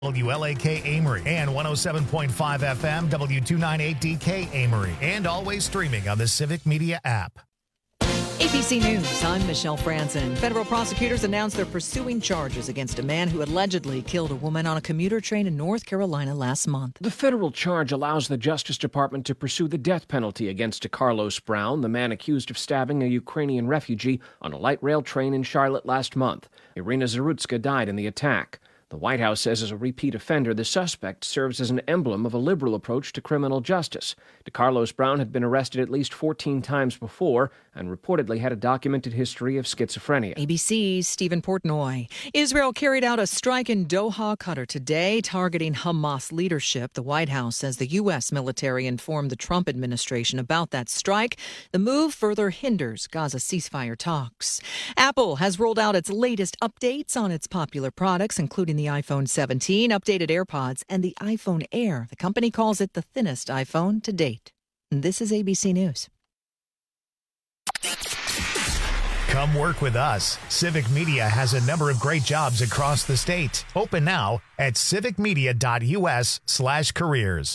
WLAK Amory and 107.5 FM W298DK Amory, and always streaming on the Civic Media app. ABC News, I'm Michelle Franzen. Federal prosecutors announced they're pursuing charges against a man who allegedly killed a woman on a commuter train in North Carolina last month. The federal charge allows the Justice Department to pursue the death penalty against Carlos Brown, the man accused of stabbing a Ukrainian refugee on a light rail train in Charlotte last month. Irina Zarutska died in the attack. The White House says as a repeat offender, the suspect serves as an emblem of a liberal approach to criminal justice. DeCarlos Brown had been arrested at least 14 times before and reportedly had a documented history of schizophrenia. ABC's Stephen Portnoy. Israel carried out a strike in Doha, Qatar today, targeting Hamas leadership. The White House says the U.S. military informed the Trump administration about that strike. The move further hinders Gaza ceasefire talks. Apple has rolled out its latest updates on its popular products, including the iPhone 17, updated AirPods, and the iPhone Air. The company calls it the thinnest iPhone to date. And this is ABC News. Come work with us. Civic Media has a number of great jobs across the state. Open now at civicmedia.us/careers.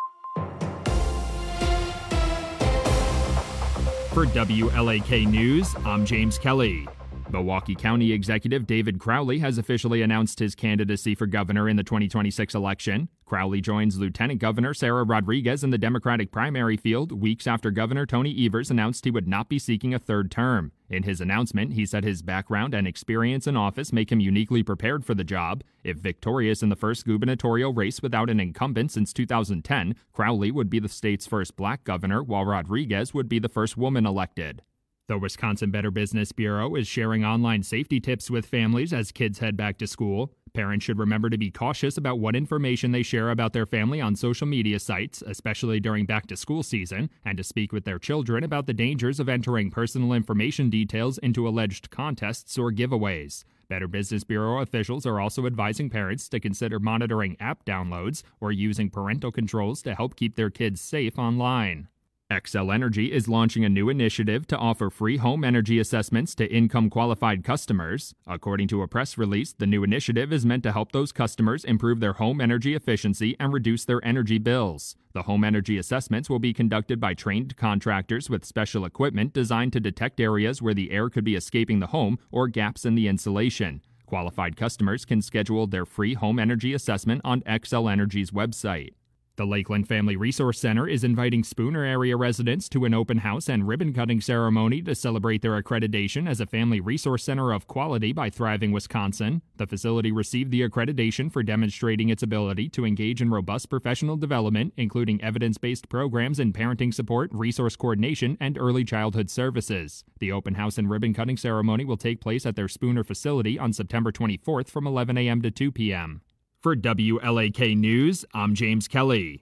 For WLAK News, I'm James Kelly. Milwaukee County Executive David Crowley has officially announced his candidacy for governor in the 2026 election. Crowley joins Lieutenant Governor Sarah Rodriguez in the Democratic primary field weeks after Governor Tony Evers announced he would not be seeking a third term. In his announcement, he said his background and experience in office make him uniquely prepared for the job. If victorious in the first gubernatorial race without an incumbent since 2010, Crowley would be the state's first black governor, while Rodriguez would be the first woman elected. The Wisconsin Better Business Bureau is sharing online safety tips with families as kids head back to school. Parents should remember to be cautious about what information they share about their family on social media sites, especially during back-to-school season, and to speak with their children about the dangers of entering personal information details into alleged contests or giveaways. Better Business Bureau officials are also advising parents to consider monitoring app downloads or using parental controls to help keep their kids safe online. Xcel Energy is launching a new initiative to offer free home energy assessments to income-qualified customers. According to a press release, the new initiative is meant to help those customers improve their home energy efficiency and reduce their energy bills. The home energy assessments will be conducted by trained contractors with special equipment designed to detect areas where the air could be escaping the home or gaps in the insulation. Qualified customers can schedule their free home energy assessment on Xcel Energy's website. The Lakeland Family Resource Center is inviting Spooner area residents to an open house and ribbon-cutting ceremony to celebrate their accreditation as a family resource center of quality by Thriving Wisconsin. The facility received the accreditation for demonstrating its ability to engage in robust professional development, including evidence-based programs in parenting support, resource coordination, and early childhood services. The open house and ribbon-cutting ceremony will take place at their Spooner facility on September 24th from 11 a.m. to 2 p.m. For WLAK News, I'm James Kelly.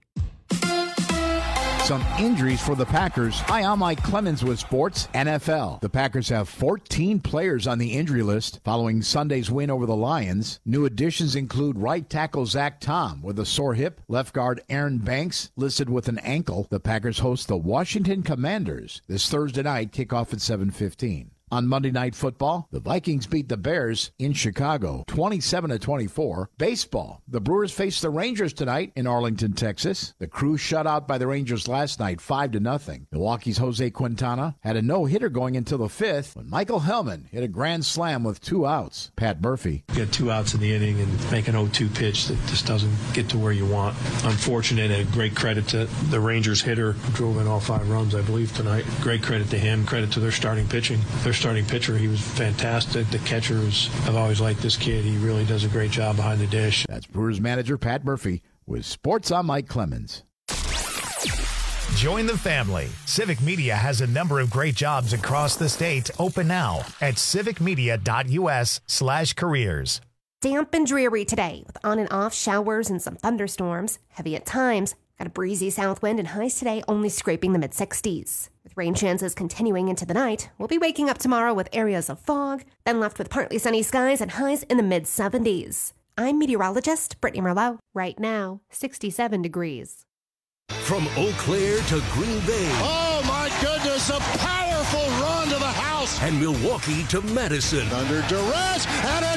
Some injuries for the Packers. Hi, I'm Mike Clemens with Sports NFL. The Packers have 14 players on the injury list following Sunday's win over the Lions. New additions include right tackle Zach Tom with a sore hip, left guard Aaron Banks listed with an ankle. The Packers host the Washington Commanders this Thursday night, kickoff at 7:15. On Monday Night Football, the Vikings beat the Bears in Chicago, 27-24. Baseball, the Brewers face the Rangers tonight in Arlington, Texas. The Crew shut out by the Rangers last night, 5-0. Milwaukee's Jose Quintana had a no-hitter going until the fifth when Michael Hellman hit a grand slam with 2 outs. Pat Murphy. You get 2 outs in the inning and make an 0-2 pitch that just doesn't get to where you want. Unfortunate, and great credit to the Rangers hitter who drove in all 5 runs, I believe, tonight. Great credit to him, credit to their starting pitching. Their starting pitcher, he was fantastic. The catchers, I've always liked this kid. He really does a great job behind the dish. That's Brewers manager Pat Murphy with Sports. I'm Mike Clemens. Join the family. Civic Media has a number of great jobs across the state. Open now at civicmedia.us/careers. Damp and dreary today with on and off showers and some thunderstorms. Heavy at times. Got a breezy south wind and highs today only scraping the mid-60s. With rain chances continuing into the night, we'll be waking up tomorrow with areas of fog, then left with partly sunny skies and highs in the mid-70s. I'm meteorologist Brittany Merlot. Right now, 67 degrees. From Eau Claire to Green Bay. Oh, my goodness, a powerful run to the house. And Milwaukee to Madison. Under duress, and a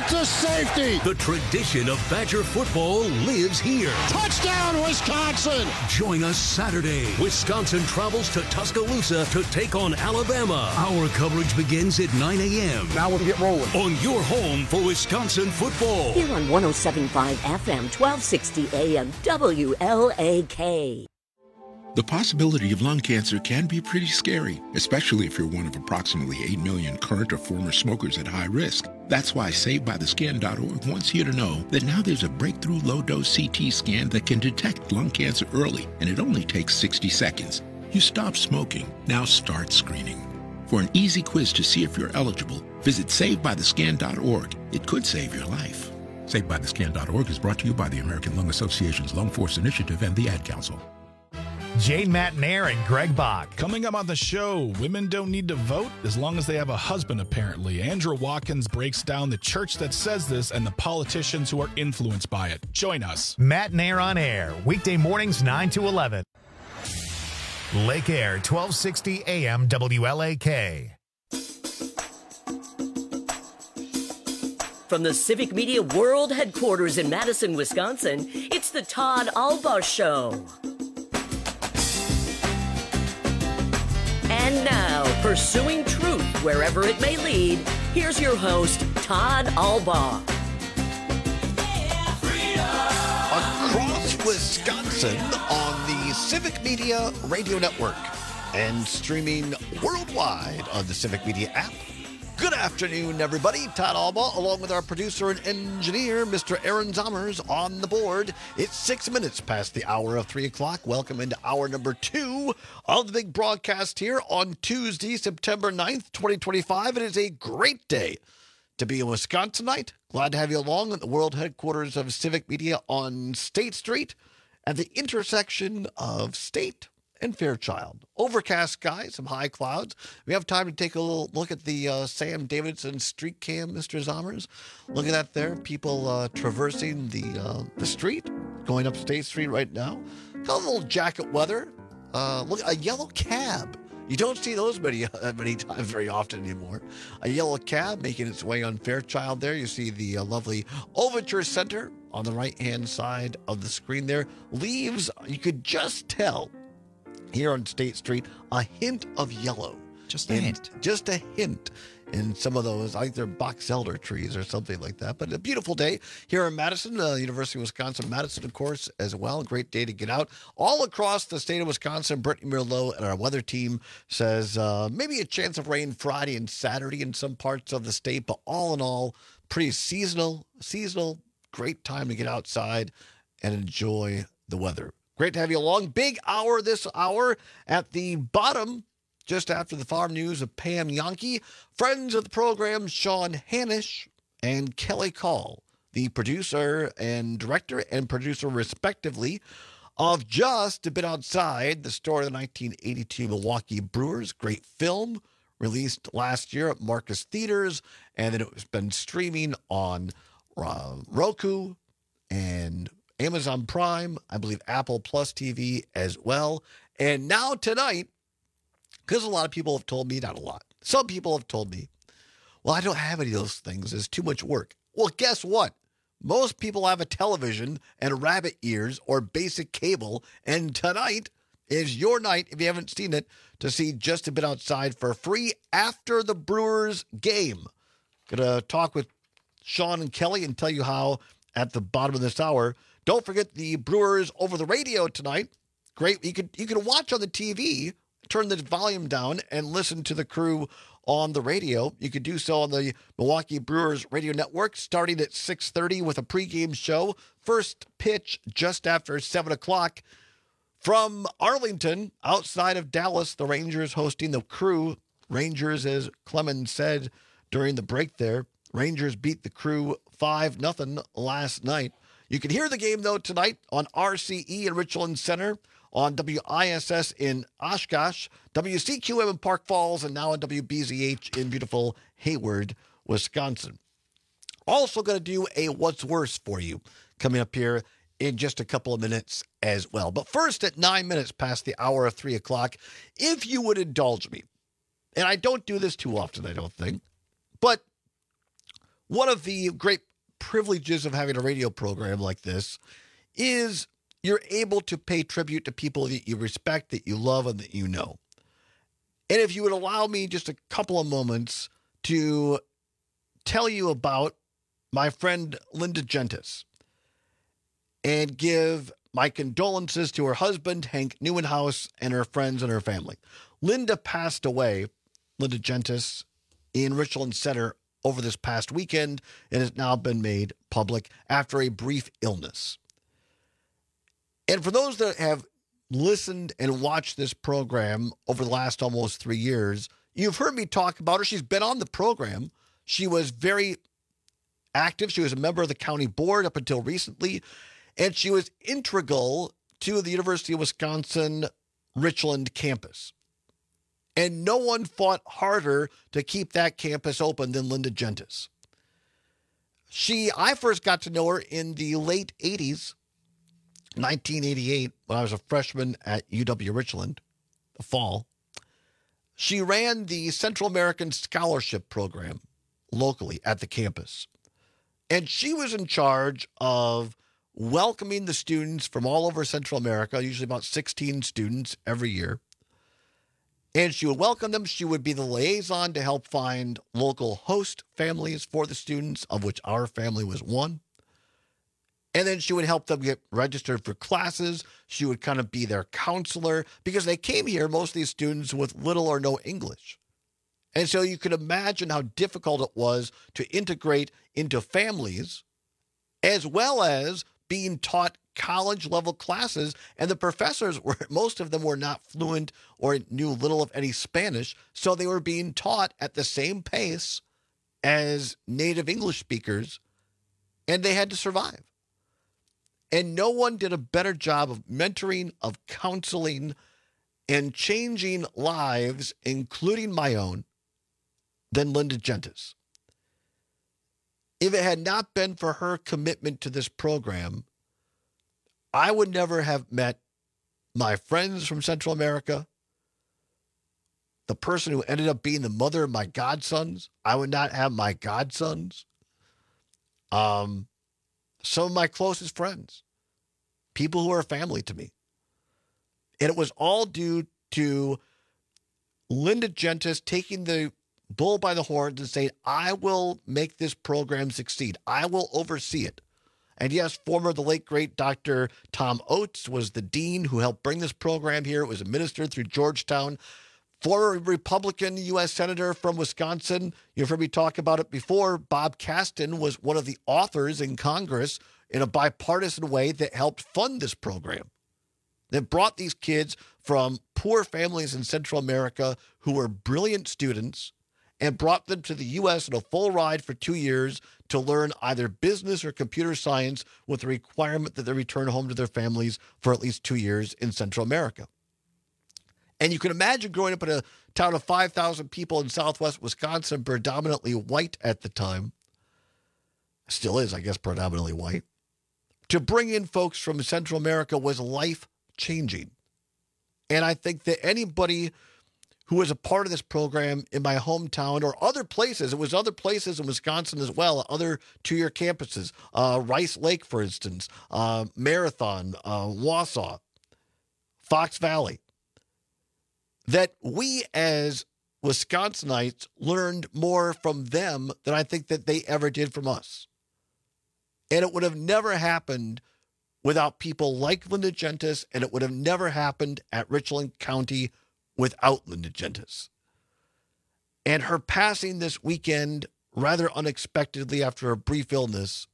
to safety. The tradition of Badger football lives here. Touchdown, Wisconsin. Join us Saturday. Wisconsin travels to Tuscaloosa to take on Alabama. Our coverage begins at 9 a.m. Now we'll get rolling. On your home for Wisconsin football. Here on 107.5 FM, 1260 AM, WLAK. The possibility of lung cancer can be pretty scary, especially if you're one of approximately 8 million current or former smokers at high risk. That's why SaveByTheScan.org wants you to know that now there's a breakthrough low-dose CT scan that can detect lung cancer early, and it only takes 60 seconds. You stop smoking, now start screening. For an easy quiz to see if you're eligible, visit SaveByTheScan.org. It could save your life. SaveByTheScan.org is brought to you by the American Lung Association's Lung Force Initiative and the Ad Council. Jane Matnair and Greg Bach. Coming up on the show, women don't need to vote as long as they have a husband, apparently. Andrew Watkins breaks down the church that says this and the politicians who are influenced by it. Join us. Matnair on air, weekday mornings 9 to 11. Lake Air, 1260 AM WLAK. From the Civic Media World Headquarters in Madison, Wisconsin, it's the Todd Alba Show. And now, pursuing truth wherever it may lead, here's your host, Todd Alba. Across Wisconsin on the Civic Media Radio Network and streaming worldwide on the Civic Media app. Good afternoon, everybody. Todd Alba, along with our producer and engineer, Mr. Aaron Zommers, on the board. It's 6 minutes past the hour of 3 o'clock. Welcome into hour number 2 of the big broadcast here on Tuesday, September 9th, 2025. It is a great day to be in Wisconsin tonight. Glad to have you along at the world headquarters of Civic Media on State Street at the intersection of State and Fairchild. Overcast sky, some high clouds. We have time to take a little look at the Sam Davidson street cam, Mr. Zommers. Look at that there. People traversing the street, going up State Street right now. Got a little jacket weather. Look, a yellow cab. You don't see those many times very often anymore. A yellow cab making its way on Fairchild there. You see the lovely Overture Center on the right-hand side of the screen there. Leaves, you could just tell, here on State Street, a hint of yellow. Just a hint. Just a hint in some of those, I think they're box elder trees or something like that. But a beautiful day here in Madison, University of Wisconsin-Madison, of course, as well. Great day to get out. All across the state of Wisconsin, Brittany Merlot and our weather team says maybe a chance of rain Friday and Saturday in some parts of the state. But all in all, pretty seasonal, great time to get outside and enjoy the weather. Great to have you along. Big hour this hour. At the bottom, just after the farm news of Pam Yankee, friends of the program, Sean Hanisch and Kelly Call, the producer and director and producer, respectively, of Just a Bit Outside, the story of the 1982 Milwaukee Brewers. Great film, released last year at Marcus Theaters, and then it's been streaming on Roku and Amazon Prime, I believe Apple Plus TV as well. And now tonight, because a lot of people have told me, not a lot, some people have told me, well, I don't have any of those things. It's too much work. Well, guess what? Most people have a television and rabbit ears or basic cable. And tonight is your night, if you haven't seen it, to see Just a Bit Outside for free after the Brewers game. Going to talk with Sean and Kelly and tell you how at the bottom of this hour. Don't forget the Brewers over the radio tonight. Great. You can watch on the TV, turn the volume down, and listen to the crew on the radio. You could do so on the Milwaukee Brewers radio network, starting at 6:30 with a pregame show. First pitch just after 7 o'clock. From Arlington, outside of Dallas, the Rangers hosting the Crew. Rangers, as Clemens said during the break there, Rangers beat the Crew 5-0 last night. You can hear the game, though, tonight on RCE in Richland Center, on WISS in Oshkosh, WCQM in Park Falls, and now on WBZH in beautiful Hayward, Wisconsin. Also going to do a What's Worse for you coming up here in just a couple of minutes as well. But first, at 9 minutes past the hour of 3 o'clock, if you would indulge me, and I don't do this too often, I don't think, but one of the great privileges of having a radio program like this is you're able to pay tribute to people that you respect, that you love, and that you know. And if you would allow me just a couple of moments to tell you about my friend Linda Gentis and give my condolences to her husband, Hank Neuenhaus, and her friends and her family. Linda passed away, Linda Gentis, in Richland Center over this past weekend and has now been made public after a brief illness. And for those that have listened and watched this program over the last almost 3 years, you've heard me talk about her. She's been on the program. She was very active. She was a member of the county board up until recently, and she was integral to the University of Wisconsin Richland campus. And no one fought harder to keep that campus open than Linda Gentis. I first got to know her in the late 80s, 1988, when I was a freshman at UW Richland, the fall. She ran the Central American Scholarship Program locally at the campus. And she was in charge of welcoming the students from all over Central America, usually about 16 students every year. And she would welcome them. She would be the liaison to help find local host families for the students, of which our family was one. And then she would help them get registered for classes. She would kind of be their counselor because they came here, most of these students, with little or no English. And so you could imagine how difficult it was to integrate into families as well as being taught college-level classes. And the professors, most of them were not fluent or knew little of any Spanish, so they were being taught at the same pace as native English speakers, and they had to survive. And no one did a better job of mentoring, of counseling, and changing lives, including my own, than Linda Gentis. If it had not been for her commitment to this program, I would never have met my friends from Central America, the person who ended up being the mother of my godsons. I would not have my godsons. Some of my closest friends, people who are family to me. And it was all due to Linda Gentis taking the bull by the horns and saying, I will make this program succeed. I will oversee it. And yes, the late, great Dr. Tom Oates was the dean who helped bring this program here. It was administered through Georgetown. Former Republican U.S. Senator from Wisconsin, you've heard me talk about it before, Bob Kasten was one of the authors in Congress in a bipartisan way that helped fund this program. That brought these kids from poor families in Central America who were brilliant students and brought them to the U.S. in a full ride for 2 years to learn either business or computer science with the requirement that they return home to their families for at least 2 years in Central America. And you can imagine growing up in a town of 5,000 people in southwest Wisconsin, predominantly white at the time. Still is, I guess, predominantly white. To bring in folks from Central America was life-changing. And I think that anybody who was a part of this program in my hometown or other places, it was other places in Wisconsin as well, other two-year campuses, Rice Lake, for instance, Marathon, Wausau, Fox Valley, that we as Wisconsinites learned more from them than I think that they ever did from us. And it would have never happened without people like Linda Gentis, and it would have never happened at Richland County without Linda Gentis. And her passing this weekend, rather unexpectedly after a brief illness,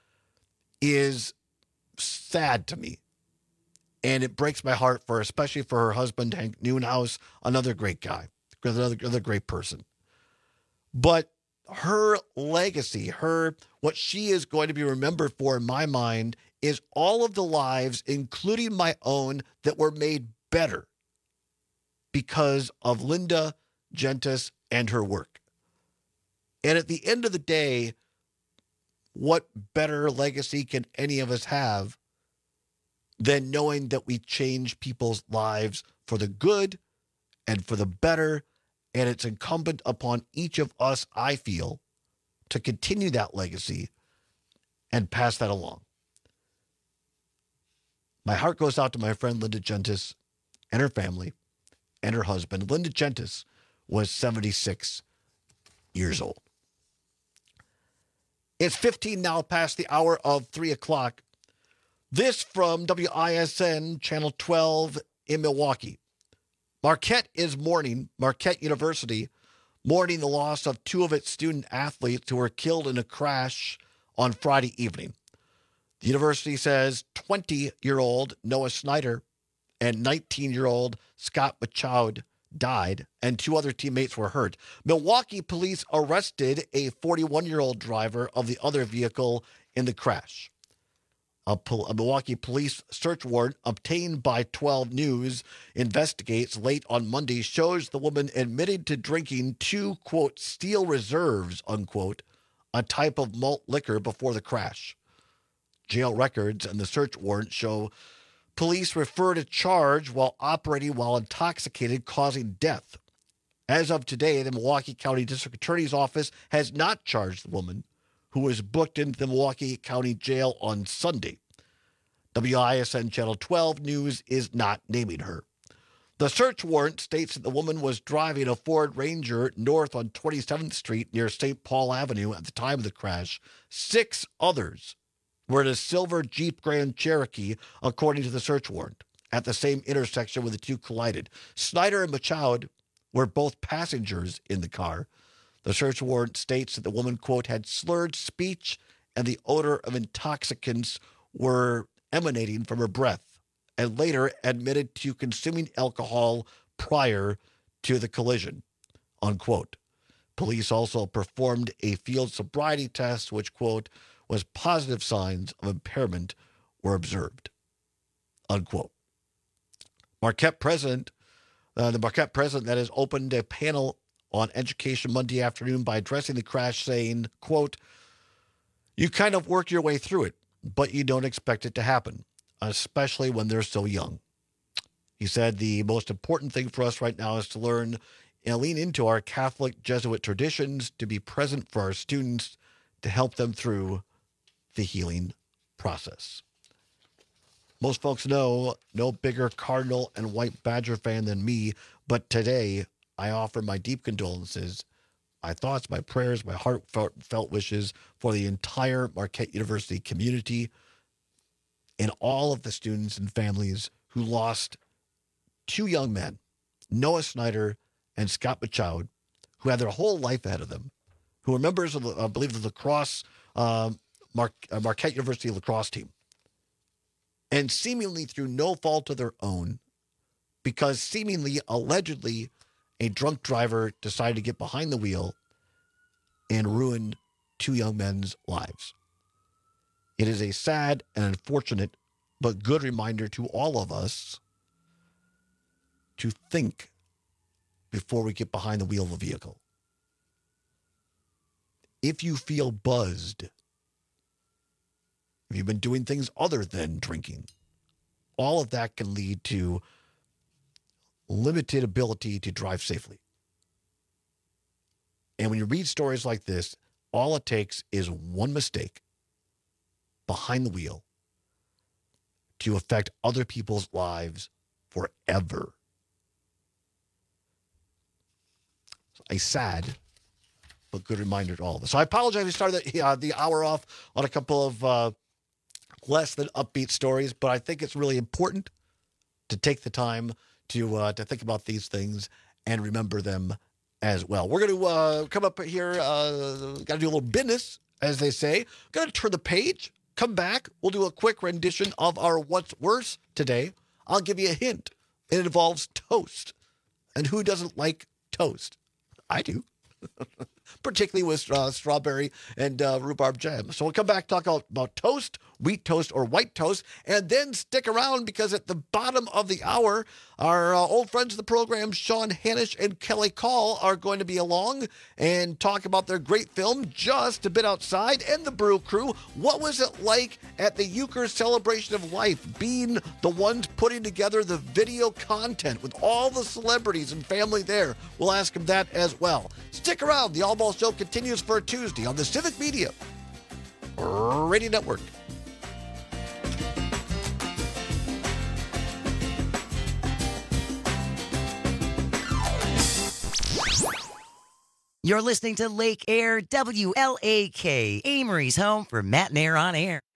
is sad to me. And it breaks my heart for her, especially for her husband, Hank Neuenhaus, another great guy, another great person. But her legacy, what she is going to be remembered for in my mind is all of the lives, including my own, that were made better because of Linda Gentis and her work. And at the end of the day, what better legacy can any of us have than knowing that we change people's lives for the good and for the better? And it's incumbent upon each of us, I feel, to continue that legacy and pass that along. My heart goes out to my friend Linda Gentis and her family and her husband. Linda Gentis was 76 years old. It's 15 now past the hour of 3 o'clock. This from WISN Channel 12 in Milwaukee. Marquette University mourning the loss of two of its student athletes who were killed in a crash on Friday evening. The university says 20-year-old Noah Snyder and 19-year-old Scott Machoud died, and two other teammates were hurt. Milwaukee police arrested a 41-year-old driver of the other vehicle in the crash. A Milwaukee police search warrant obtained by 12 News investigates late on Monday shows the woman admitted to drinking two, quote, steel reserves, unquote, a type of malt liquor before the crash. Jail records and the search warrant show police referred a charge while operating while intoxicated, causing death. As of today, the Milwaukee County District Attorney's Office has not charged the woman, who was booked into the Milwaukee County Jail on Sunday. WISN Channel 12 News is not naming her. The search warrant states that the woman was driving a Ford Ranger north on 27th Street near St. Paul Avenue at the time of the crash. 6 others were in a silver Jeep Grand Cherokee, according to the search warrant, at the same intersection where the two collided. Snyder and Machoud were both passengers in the car. The search warrant states that the woman, quote, had slurred speech and the odor of intoxicants were emanating from her breath, and later admitted to consuming alcohol prior to the collision, unquote. Police also performed a field sobriety test, which, quote, was positive signs of impairment were observed, unquote. The Marquette president that has opened a panel on education Monday afternoon by addressing the crash, saying, quote, you kind of work your way through it, but you don't expect it to happen, especially when they're so young. He said the most important thing for us right now is to learn and lean into our Catholic Jesuit traditions, to be present for our students, to help them through the healing process. Most folks know no bigger Cardinal and White Badger fan than me, but today I offer my deep condolences, my thoughts, my prayers, my heartfelt wishes for the entire Marquette University community and all of the students and families who lost two young men, Noah Snyder and Scott Machoud, who had their whole life ahead of them, who were members of, I believe, the lacrosse, Marquette University lacrosse team. And seemingly through no fault of their own, because seemingly, allegedly, a drunk driver decided to get behind the wheel and ruin two young men's lives. It is a sad and unfortunate but good reminder to all of us to think before we get behind the wheel of a vehicle. If you feel buzzed, if you've been doing things other than drinking, all of that can lead to limited ability to drive safely. And when you read stories like this, all it takes is one mistake behind the wheel to affect other people's lives forever. A sad but good reminder to all of us. So I apologize we started the hour off on a couple of less than upbeat stories, but I think it's really important to take the time to think about these things and remember them as well. We're going to come up here, got to do a little business, as they say. Going to turn the page, come back. We'll do a quick rendition of our What's Worse today. I'll give you a hint. It involves toast. And who doesn't like toast? I do. Particularly with strawberry and rhubarb jam. So we'll come back, talk about toast, wheat toast or white toast, and then stick around because at the bottom of the hour, our old friends of the program, Sean Hanish and Kelly Call, are going to be along and talk about their great film, Just a Bit Outside, and the Brew Crew. What was it like at the Euchre Celebration of Life, being the ones putting together the video content with all the celebrities and family there? We'll ask them that as well. Stick around. The All Town Hall Show continues for a Tuesday on the Civic Media Radio Network. You're listening to Lake Air WLAK, Amory's home for Matt and Air on Air.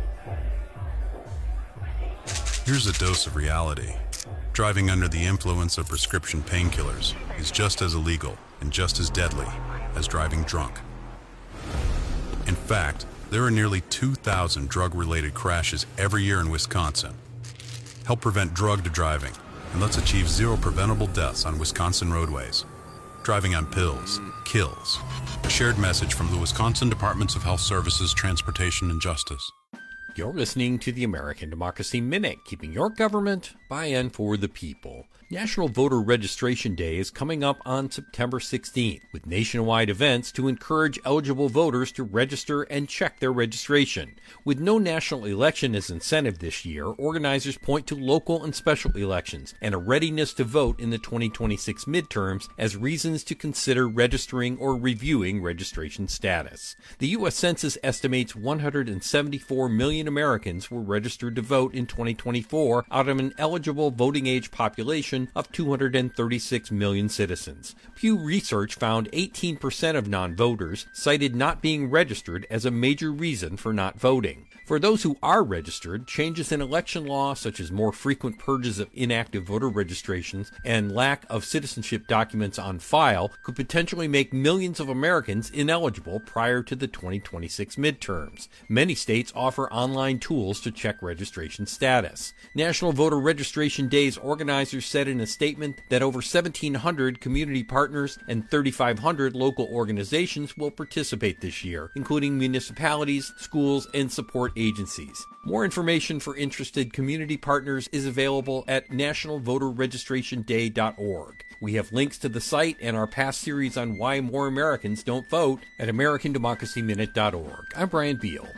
Here's a dose of reality. Driving under the influence of prescription painkillers is just as illegal and just as deadly as driving drunk. In fact, there are nearly 2,000 drug-related crashes every year in Wisconsin. Help prevent drugged driving, and let's achieve zero preventable deaths on Wisconsin roadways. Driving on pills kills. A shared message from the Wisconsin Departments of Health Services, Transportation, and Justice. You're listening to the American Democracy Minute, keeping your government by and for the people. National Voter Registration Day is coming up on September 16th, with nationwide events to encourage eligible voters to register and check their registration. With no national election as incentive this year, organizers point to local and special elections and a readiness to vote in the 2026 midterms as reasons to consider registering or reviewing registration status. The U.S. Census estimates 174 million Americans were registered to vote in 2024 out of an eligible voting age population of 236 million citizens. Pew Research found 18% of non-voters cited not being registered as a major reason for not voting. For those who are registered, changes in election law, such as more frequent purges of inactive voter registrations and lack of citizenship documents on file, could potentially make millions of Americans ineligible prior to the 2026 midterms. Many states offer online tools to check registration status. National Voter Registration Day's organizers said in a statement that over 1,700 community partners and 3,500 local organizations will participate this year, including municipalities, schools, and support agencies. More information for interested community partners is available at nationalvoterregistrationday.org. We have links to the site and our past series on why more Americans don't vote at americandemocracyminute.org. I'm Brian Beal.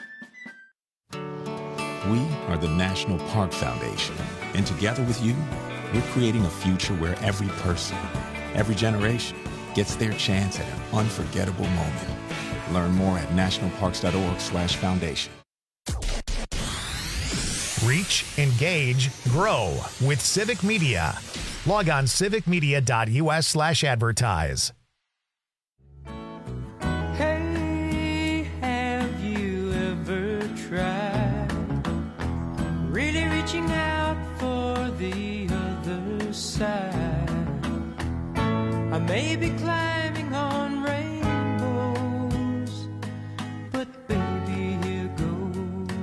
We are the National Park Foundation, and together with you, we're creating a future where every person, every generation, gets their chance at an unforgettable moment. Learn more at nationalparks.org/foundation. Reach, engage, grow with Civic Media. Log on civicmedia.us/advertise. Hey, have you ever tried really reaching out for the other side? I may be climbing on rainbows, but baby, here goes.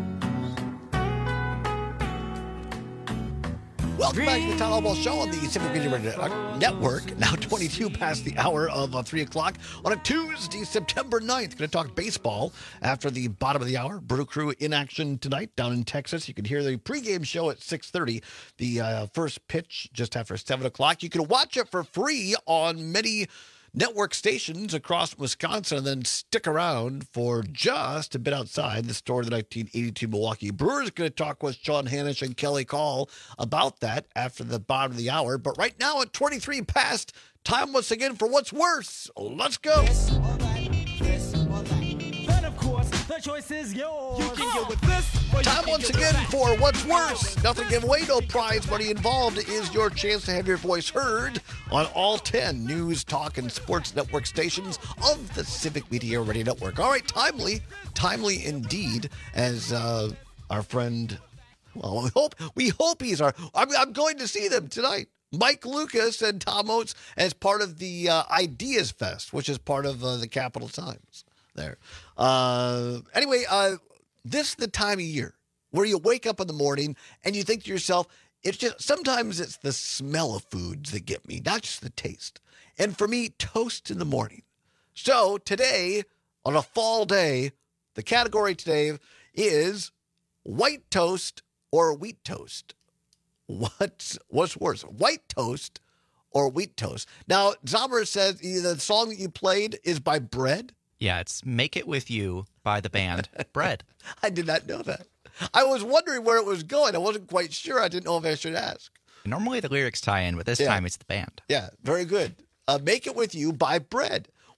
Welcome back to the Town Hall Show on the Civic Media Network. Now 22 past the hour of 3 o'clock on a Tuesday, September 9th. Going to talk baseball after the bottom of the hour. Brew Crew in action tonight down in Texas. You can hear the pregame show at 6:30. The first pitch just after 7 o'clock. You can watch it for free on many network stations across Wisconsin, and then stick around for just a bit outside the store of the 1982 Milwaukee Brewers. Going to talk with Sean Hanisch and Kelly Call about that after the bottom of the hour. But right now at 23 past, time once again for What's Worse. Let's go. Yes, all right. Yes, all right. But of course, the choice is yours. You can go with this. Time once again for What's Worse. Nothing to give away, no prize money involved. Is your chance to have your voice heard on all 10 news, talk, and sports network stations of the Civic Media Radio Network. All right, timely indeed, as our friend, well, we hope he's I'm going to see them tonight. Mike Lucas and Tom Oates as part of the Ideas Fest, which is part of the Capital Times there. Anyway, this is the time of year where you wake up in the morning and you think to yourself, sometimes it's the smell of foods that get me, not just the taste. And for me, toast in the morning. So today, on a fall day, the category today is white toast or wheat toast. What's worse, white toast or wheat toast? Now, Zommer says the song that you played is by Bread. Yeah, it's Make It With You by the band Bread. I did not know that. I was wondering where it was going. I wasn't quite sure. I didn't know if I should ask. Normally the lyrics tie in, but this time it's the band. Yeah, very good. Make It With You by Bread.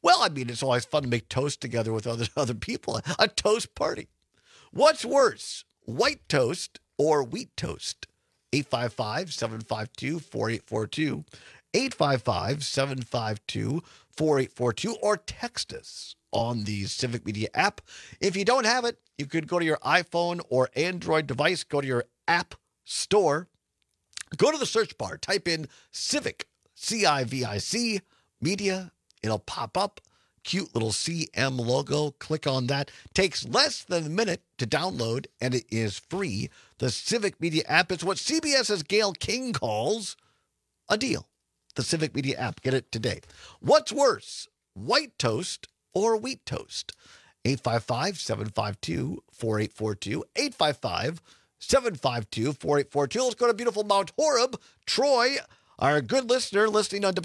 Well, I mean, it's always fun to make toast together with other people. A toast party. What's worse, white toast or wheat toast? 855-752-4842. 855-752-4842. Or text us on the Civic Media app. If you don't have it, you could go to your iPhone or Android device, go to your app store, go to the search bar, type in Civic, C-I-V-I-C, Media. It'll pop up. Cute little CM logo. Click on that. Takes less than a minute to download, and it is free. The Civic Media app is what CBS's Gayle King calls a deal. The Civic Media app. Get it today. What's worse, white toast or wheat toast? 855-752-4842. 855-752-4842. Let's go to beautiful Mount Horeb. Troy, our good listener, listening on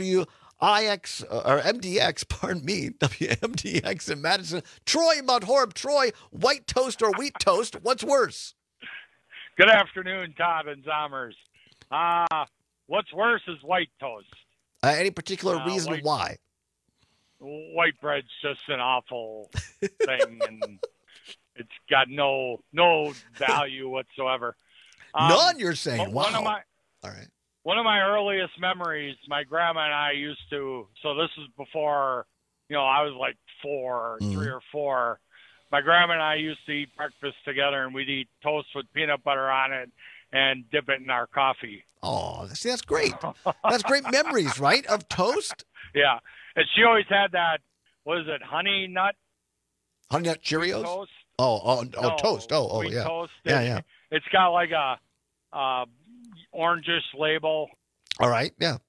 MDX, pardon me, WMDX in Madison. Troy, Mount Horeb. Troy, white toast or wheat toast, what's worse? Good afternoon, Todd and Zommers. What's worse is white toast. Any particular reason why? White bread's just an awful thing, and it's got no value whatsoever. None, you're saying? Wow. All right. One of my earliest memories, my grandma and I used to, so this is before, I was like 3 or 4. My grandma and I used to eat breakfast together, and we'd eat toast with peanut butter on it and dip it in our coffee. Oh, see, that's great. That's great memories, right, of toast? Yeah. And she always had that, what is it, Honey Nut Cheerios? Toast? No, toast. Wheat Yeah. Toast. Yeah. It's got like a orangish label. All right, yeah.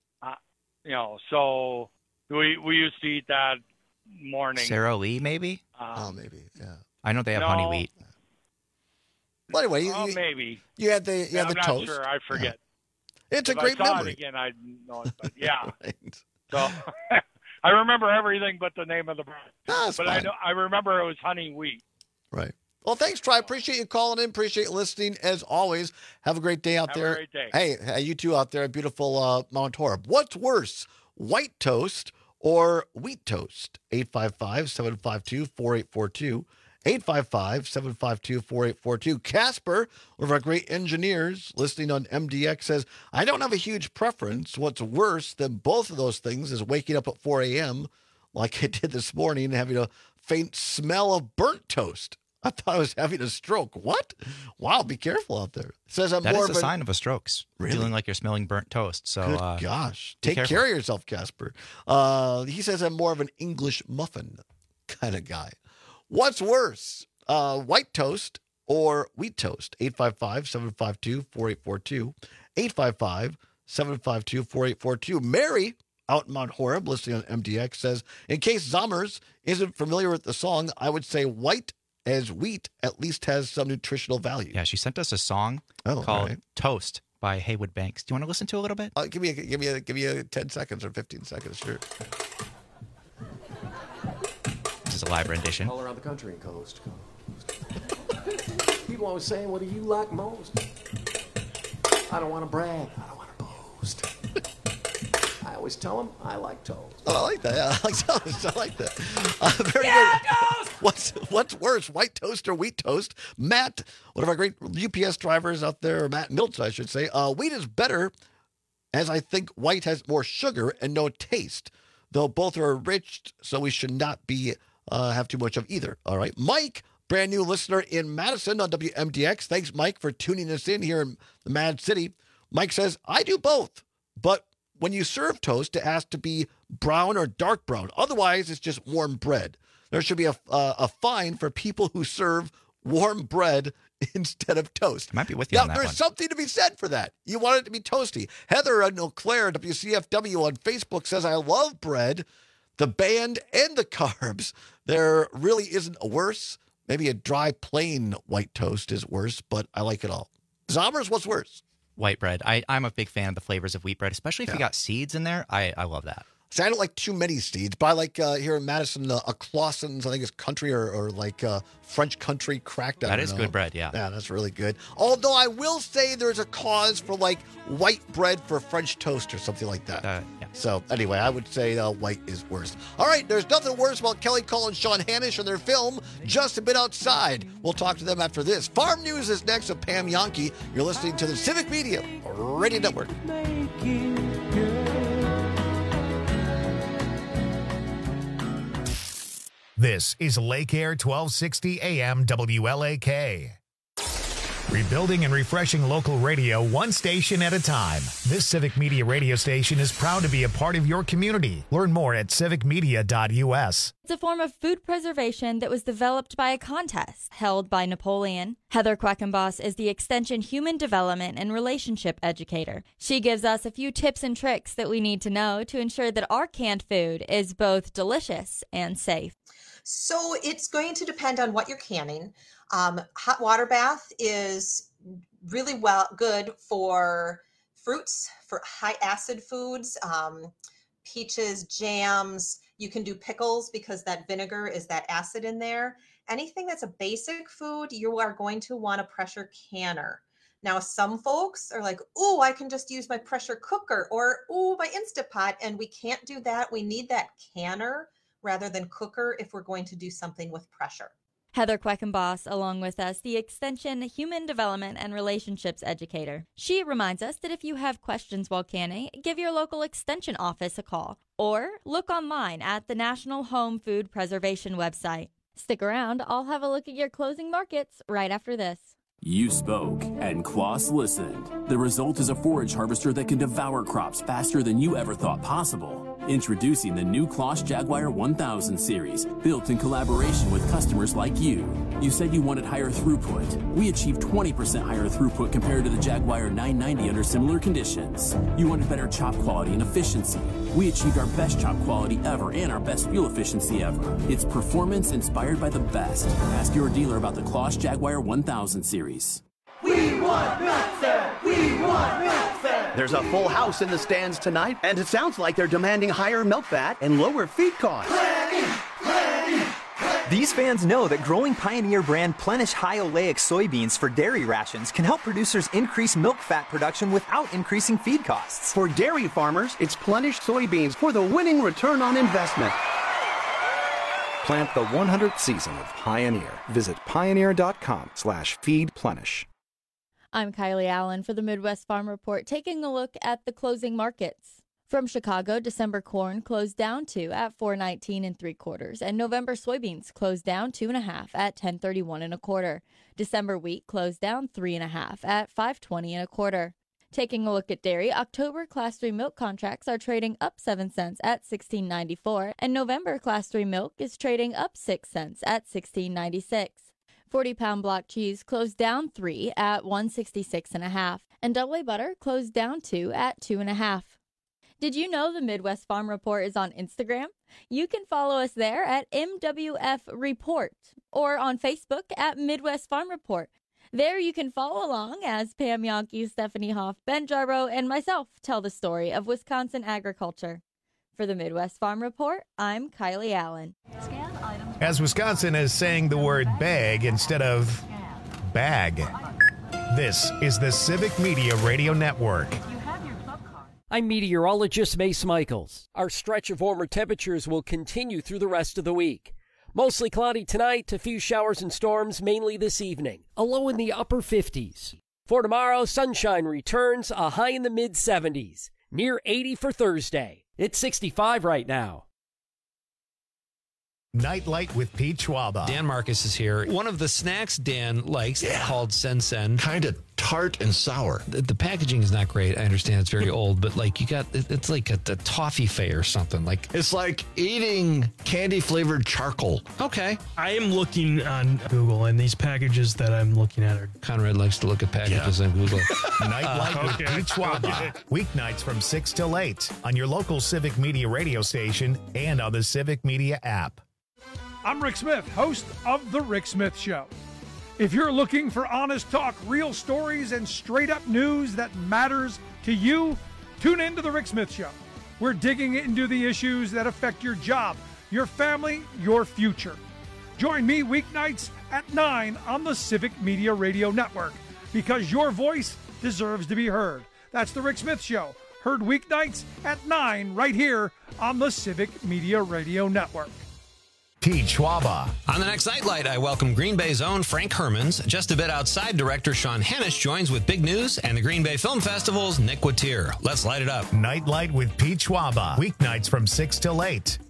So we used to eat that morning. Sara Lee, maybe? Maybe, yeah. I know they have honey wheat. Well, anyway, maybe. You had the I'm toast. not sure. I forget. Yeah. It's a great I saw memory. It again, I know it, but yeah. Right. So I remember everything but the name of the brand. That's fine. I remember it was honey wheat. Right. Well, thanks, Troy. Appreciate you calling in. Appreciate listening as always. Have a great day out there. Have a great day. Hey, you two out there at beautiful Mount Horeb. What's worse, white toast or wheat toast? 855-752-4842. 855-752-4842. Casper, one of our great engineers listening on MDX, says, I don't have a huge preference. What's worse than both of those things is waking up at 4 a.m. like I did this morning and having a faint smell of burnt toast. I thought I was having a stroke. What? Wow, be careful out there. It says I'm that more is of a sign of a stroke. Really? Feeling like you're smelling burnt toast. So, good gosh. Take careful. care of yourself, Casper. He says I'm more of an English muffin kind of guy. What's worse, white toast or wheat toast? 855-752-4842. 855-752-4842. Mary, out in Mount Horeb, listening on MDX, says, in case Zommers isn't familiar with the song, I would say white as wheat at least has some nutritional value. Yeah, she sent us a song called Toast by Haywood Banks. Do you want to listen to a little bit? Give me a 10 seconds or 15 seconds, sure. This is a live rendition. All around the country and coast. People always saying, what do you like most? I don't want to brag. I don't want to boast. I always tell them I like toast. Oh, I like that. Yeah, I like toast. I like that. Very good. Toast! What's worse, white toast or wheat toast? Matt, one of our great UPS drivers out there, or Matt Milton, I should say. Wheat is better, as I think white has more sugar and no taste, though both are enriched, so we should not be have too much of either. All right. Mike, brand new listener in Madison on WMDX. Thanks, Mike, for tuning us in here in the Mad City. Mike says, I do both, but when you serve toast, it has to be brown or dark brown. Otherwise, it's just warm bread. There should be a fine for people who serve warm bread instead of toast. I might be with you on that there's one. something to be said for that. You want it to be toasty. Heather and Eau Claire, WCFW on Facebook, says, I love bread, the band, and the carbs. There really isn't a worse. Maybe a dry, plain white toast is worse, but I like it all. Zommers, what's worse? White bread. I'm a big fan of the flavors of wheat bread, especially if you got seeds in there. I love that. See, I don't like too many seeds, but I like here in Madison, a Clausen's, I think it's country or like French country cracked. That is good bread, yeah. Yeah, that's really good. Although I will say there's a cause for like white bread for French toast or something like that. Yeah. So anyway, I would say white is worse. All right, there's nothing worse about Kelly Cole and Sean Hanish and their film, Just a Bit Outside. We'll talk to them after this. Farm News is next with Pam Yonke. You're listening to the Civic Media Radio Network. This is Lake Air 1260 AM WLAK. Rebuilding and refreshing local radio one station at a time. This Civic Media radio station is proud to be a part of your community. Learn more at civicmedia.us. It's a form of food preservation that was developed by a contest held by Napoleon. Heather Queckenboss is the Extension Human Development and Relationship Educator. She gives us a few tips and tricks that we need to know to ensure that our canned food is both delicious and safe. So it's going to depend on what you're canning. Hot water bath is really good for fruits, for high acid foods, peaches, jams. You can do pickles because that vinegar is that acid in there. Anything that's a basic food, you are going to want a pressure canner. Now, some folks are like, oh, I can just use my pressure cooker or, oh, my Instapot, and we can't do that. We need that canner rather than cooker if we're going to do something with pressure. Heather Queckenboss, along with us, the Extension Human Development and Relationships Educator. She reminds us that if you have questions while canning, give your local Extension office a call or look online at the National Home Food Preservation website. Stick around, I'll have a look at your closing markets right after this. You spoke, and Quas listened. The result is a forage harvester that can devour crops faster than you ever thought possible. Introducing the new Kloss Jaguar 1000 series, built in collaboration with customers like you. You said you wanted higher throughput. We achieved 20% higher throughput compared to the Jaguar 990 under similar conditions. You wanted better chop quality and efficiency. We achieved our best chop quality ever and our best fuel efficiency ever. It's performance inspired by the best. Ask your dealer about the Kloss Jaguar 1000 series. We want milk fat! We want milk fat! There's a full house in the stands tonight, and it sounds like they're demanding higher milk fat and lower feed costs. These fans know that growing Pioneer brand Plenish high oleic soybeans for dairy rations can help producers increase milk fat production without increasing feed costs. For dairy farmers, it's Plenish soybeans for the winning return on investment. Plant the 100th season of Pioneer. Visit pioneer.com/feedplenish. I'm Kylie Allen for the Midwest Farm Report, taking a look at the closing markets. From Chicago, December corn closed down at $4.19 3/4, and November soybeans closed down 2.5 at $10.31 1/4. December wheat closed down 3.5 at $5.20 1/4. Taking a look at dairy, October Class 3 milk contracts are trading up 7 cents at $16.94, and November Class 3 milk is trading up 6 cents at $16.96. 40-pound block cheese closed down 3 at $166.5, and double butter closed down 2 at $2.5. Did you know the Midwest Farm Report is on Instagram? You can follow us there at MWF Report or on Facebook at Midwest Farm Report. There you can follow along as Pam Yonke, Stephanie Hoff, Ben Jarbo, and myself tell the story of Wisconsin agriculture. For the Midwest Farm Report, I'm Kylie Allen. As Wisconsin is saying the word bag instead of bag. This is the Civic Media Radio Network. I'm meteorologist Mace Michaels. Our stretch of warmer temperatures will continue through the rest of the week. Mostly cloudy tonight, a few showers and storms mainly this evening. A low in the upper 50s. For tomorrow, sunshine returns, a high in the mid-70s. Near 80 for Thursday. It's 65 right now. Nightlight with Pete Schwaba. Dan Marcus is here. One of the snacks Dan likes called Sen-Sen. Kind of tart and sour. The packaging is not great. I understand it's very old, but like it's like a toffee fay or something. Like it's like eating candy flavored charcoal. Okay. I am looking on Google, and these packages that I'm looking at are... Conrad likes to look at packages on Google. Nightlight with Pete Schwaba. Weeknights from 6 till 8 on your local Civic Media radio station and on the Civic Media app. I'm Rick Smith, host of The Rick Smith Show. If you're looking for honest talk, real stories, and straight-up news that matters to you, tune in to The Rick Smith Show. We're digging into the issues that affect your job, your family, your future. Join me weeknights at 9 on the Civic Media Radio Network, because your voice deserves to be heard. That's The Rick Smith Show, heard weeknights at 9 right here on the Civic Media Radio Network. Pete Schwaba. On the next Nightlight, I welcome Green Bay's own Frank Hermans. Just a bit outside, director Sean Hanisch joins with big news, and the Green Bay Film Festival's Nick Watier. Let's light it up. Nightlight with Pete Schwaba. Weeknights from 6 till 8.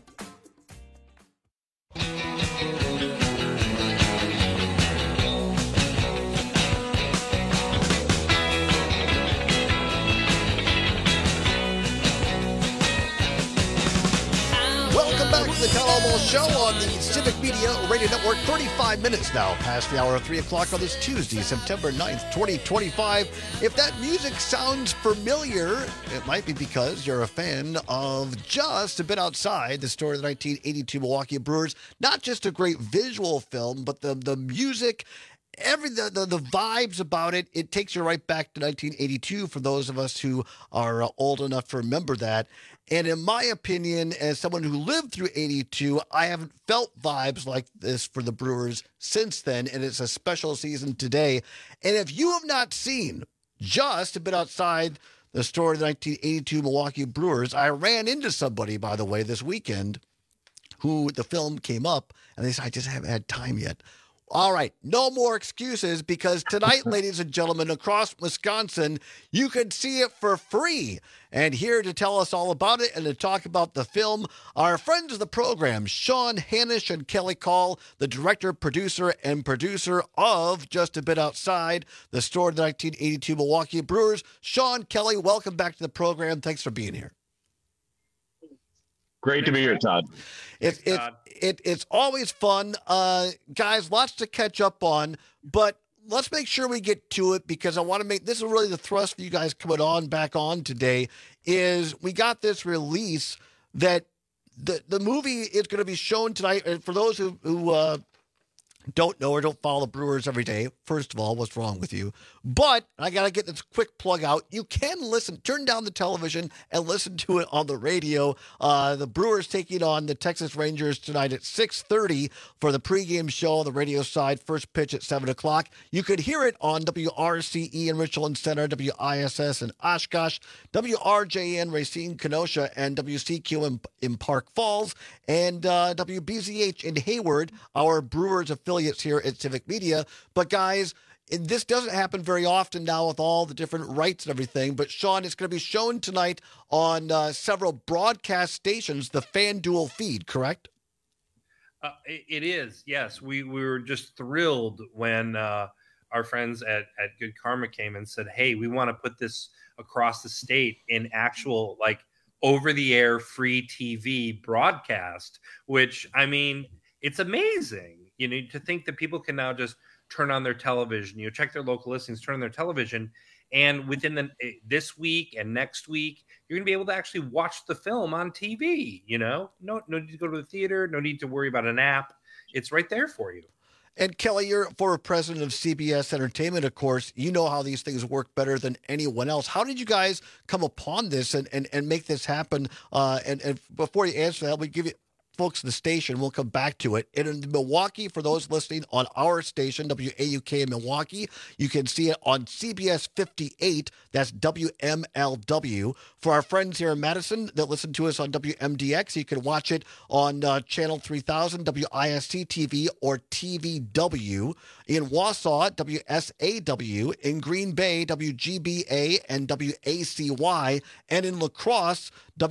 The Cal Alamo Show on the Civic Media Radio Network. 35 minutes now past the hour of 3 o'clock on this Tuesday, September 9th, 2025. If that music sounds familiar, it might be because you're a fan of Just a Bit Outside, the story of the 1982 Milwaukee Brewers. Not just a great visual film, but the music, the vibes about it, it takes you right back to 1982 for those of us who are old enough to remember that. And in my opinion, as someone who lived through 82, I haven't felt vibes like this for the Brewers since then, and it's a special season today. And if you have not seen Just a Bit Outside, the story of the 1982 Milwaukee Brewers, I ran into somebody, by the way, this weekend who the film came up, and they said, I just haven't had time yet. All right, no more excuses, because tonight, ladies and gentlemen, across Wisconsin, you can see it for free. And here to tell us all about it and to talk about the film, our friends of the program, Sean Hanisch and Kelly Call, the director, producer, and producer of Just a Bit Outside, the story of the 1982 Milwaukee Brewers. Sean, Kelly, welcome back to the program. Thanks for being here. Great to be here, Todd. It's always fun. Guys, lots to catch up on, but let's make sure we get to it, because I want to make this is really the thrust for you guys coming back on today, is we got this release that the movie is going to be shown tonight. And for those who don't know or don't follow the Brewers every day, first of all, what's wrong with you? But I got to get this quick plug out. You can turn down the television and listen to it on the radio. The Brewers taking on the Texas Rangers tonight at 6:30 for the pregame show on the radio side. First pitch at 7 o'clock. You could hear it on WRCE in Richland Center, WISS in Oshkosh, WRJN Racine, Kenosha, and WCQ in Park Falls, and WBZH in Hayward, our Brewers affiliates here at Civic Media. But guys, this doesn't happen very often now with all the different rights and everything. But Sean, it's going to be shown tonight on several broadcast stations, the FanDuel feed, correct? It is, yes. We were just thrilled when our friends at Good Karma came and said, hey, we want to put this across the state in actual, like, over-the-air free TV broadcast, which, I mean, it's amazing. You know, to think that people can now just turn on their television, check their local listings, turn on their television, and within this week and next week, you're going to be able to actually watch the film on TV, No need to go to the theater, no need to worry about an app. It's right there for you. And Kelly, you're former president of CBS Entertainment, of course. You know how these things work better than anyone else. How did you guys come upon this and make this happen? And before you answer that, we give you folks the station. We'll come back to it. And in Milwaukee, for those listening on our station, WAUK in Milwaukee, you can see it on CBS 58. That's WMLW. For our friends here in Madison that listen to us on WMDX, you can watch it on Channel 3000, WISC TV, or TVW. In Wausau, WSAW. In Green Bay, WGBA and WACY. And in La Crosse,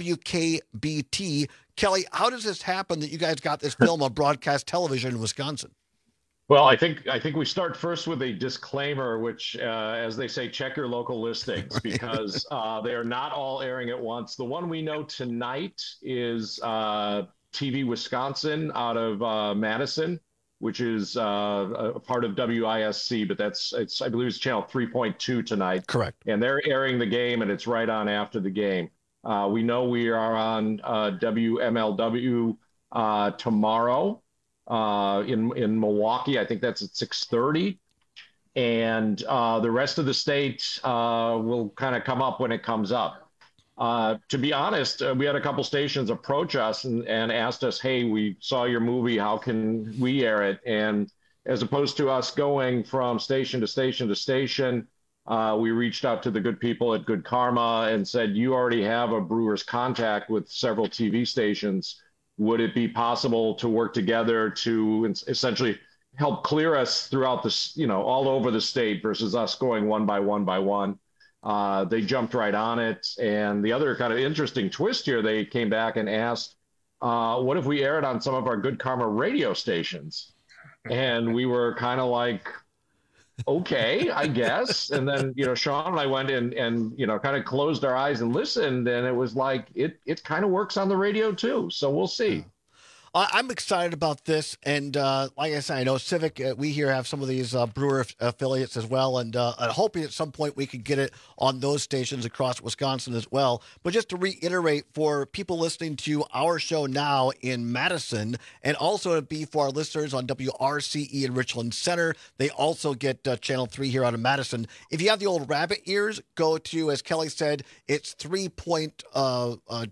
WKBT. Kelly, how does this happen that you guys got this film on broadcast television in Wisconsin? Well, I think we start first with a disclaimer, which, as they say, check your local listings, because they are not all airing at once. The one we know tonight is TV Wisconsin out of Madison, which is a part of WISC, but I believe it's channel 3.2 tonight. Correct. And they're airing the game, and it's right on after the game. We know we are on WMLW tomorrow in Milwaukee. I think that's at 6:30. And the rest of the state will kind of come up when it comes up. To be honest, we had a couple stations approach us and asked us, hey, we saw your movie. How can we air it? And as opposed to us going from station to station to station, we reached out to the good people at Good Karma and said, you already have a Brewers contact with several TV stations. Would it be possible to work together to essentially help clear us throughout this, all over the state versus us going one by one? They jumped right on it. And the other kind of interesting twist here, they came back and asked, what if we aired on some of our Good Karma radio stations? And we were kind of like, okay, I guess. And then, Sean and I went in and kind of closed our eyes and listened. And it was like, it kind of works on the radio too. So we'll see. I'm excited about this, and like I said, I know Civic, we here have some of these Brewer affiliates as well, and I'm hoping at some point we could get it on those stations across Wisconsin as well. But just to reiterate, for people listening to our show now in Madison, and also to be for our listeners on WRCE in Richland Center, they also get Channel 3 here out of Madison. If you have the old rabbit ears, go to, as Kelly said, it's 3.2